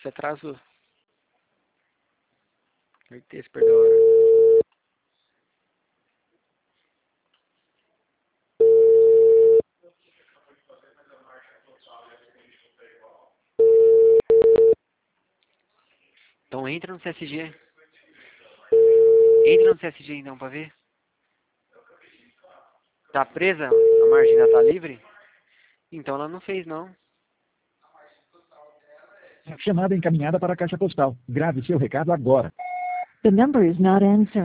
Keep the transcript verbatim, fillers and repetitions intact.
Você atrasou. Certeza, perdeu a hora. Então entra no C S G. Entra no C S G então pra ver. Tá presa? A Margina tá livre? Então ela não fez não. Chamada encaminhada para a caixa postal. Grave seu recado agora. The number is not answering.